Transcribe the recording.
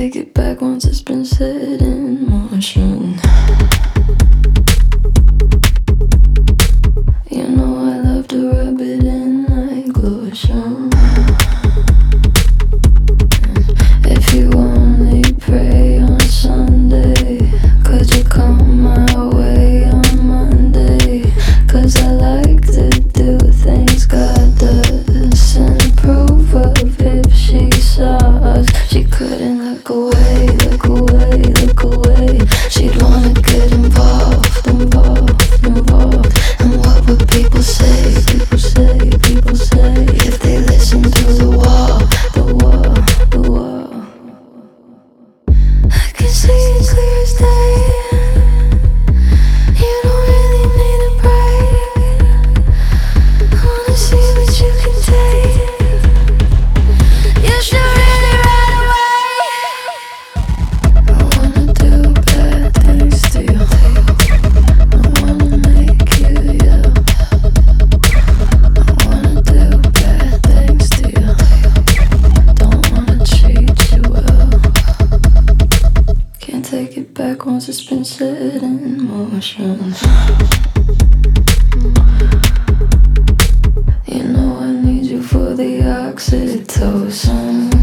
take it back once it's been set in motion. You know I love to rub it in like lotion. If you only pray on Sunday, could you come my way on Monday? 'Cause I like to do things God does and approve of. If she saw us, she couldn't look away, look away, look away. She'd wanna get involved, involved, involved. And what would people say, people say, people say, if they listen to the wall, the wall, the wall? I can see it clear as day. You don't really need a break. I wanna see what you can take. You should really right away. I wanna do bad things to you. I wanna make you yell. I wanna do bad things to you. Don't wanna treat you well. Can't take it back once it's been set in motion. You know I need you for the oxytocin.